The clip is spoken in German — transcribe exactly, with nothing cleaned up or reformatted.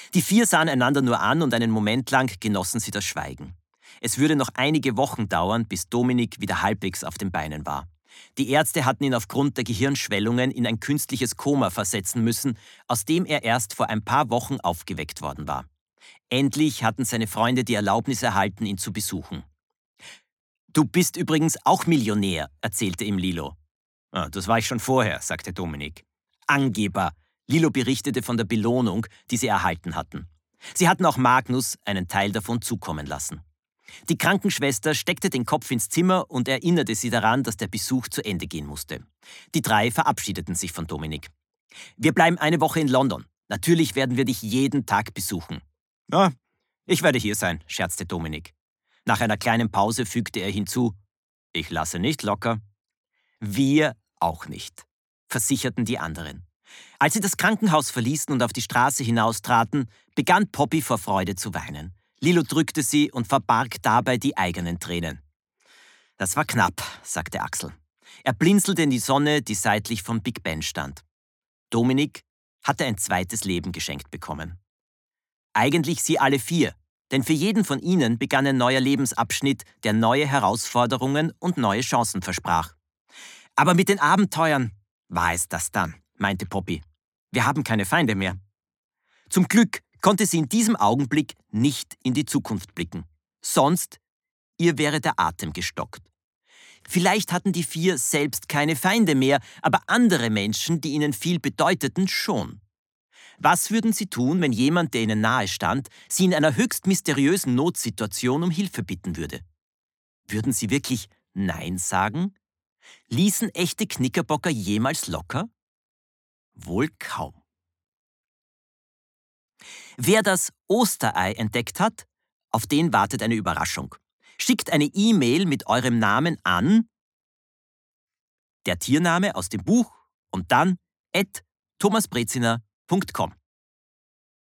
Die vier sahen einander nur an und einen Moment lang genossen sie das Schweigen. Es würde noch einige Wochen dauern, bis Dominik wieder halbwegs auf den Beinen war. Die Ärzte hatten ihn aufgrund der Gehirnschwellungen in ein künstliches Koma versetzen müssen, aus dem er erst vor ein paar Wochen aufgeweckt worden war. Endlich hatten seine Freunde die Erlaubnis erhalten, ihn zu besuchen. »Du bist übrigens auch Millionär«, erzählte ihm Lilo. Ah, »Das war ich schon vorher«, sagte Dominik. »Angeber«, Lilo berichtete von der Belohnung, die sie erhalten hatten. Sie hatten auch Magnus einen Teil davon zukommen lassen. Die Krankenschwester steckte den Kopf ins Zimmer und erinnerte sie daran, dass der Besuch zu Ende gehen musste. Die drei verabschiedeten sich von Dominik. »Wir bleiben eine Woche in London. Natürlich werden wir dich jeden Tag besuchen.« »Ja, ich werde hier sein«, scherzte Dominik. Nach einer kleinen Pause fügte er hinzu, »Ich lasse nicht locker.« »Wir auch nicht«, versicherten die anderen. Als sie das Krankenhaus verließen und auf die Straße hinaustraten, begann Poppy vor Freude zu weinen. Lilo drückte sie und verbarg dabei die eigenen Tränen. »Das war knapp«, sagte Axel. Er blinzelte in die Sonne, die seitlich vom Big Ben stand. Dominik hatte ein zweites Leben geschenkt bekommen. Eigentlich sie alle vier, denn für jeden von ihnen begann ein neuer Lebensabschnitt, der neue Herausforderungen und neue Chancen versprach. »Aber mit den Abenteuern war es das dann«, meinte Poppy. »Wir haben keine Feinde mehr.« Zum Glück konnte sie in diesem Augenblick nicht in die Zukunft blicken. Sonst, ihr wäre der Atem gestockt. Vielleicht hatten die vier selbst keine Feinde mehr, aber andere Menschen, die ihnen viel bedeuteten, schon. Was würden sie tun, wenn jemand, der ihnen nahe stand, sie in einer höchst mysteriösen Notsituation um Hilfe bitten würde? Würden sie wirklich Nein sagen? Ließen echte Knickerbocker jemals locker? Wohl kaum. Wer das Osterei entdeckt hat, auf den wartet eine Überraschung. Schickt eine E-Mail mit eurem Namen an, der Tiername aus dem Buch und dann at thomas breziner punkt com.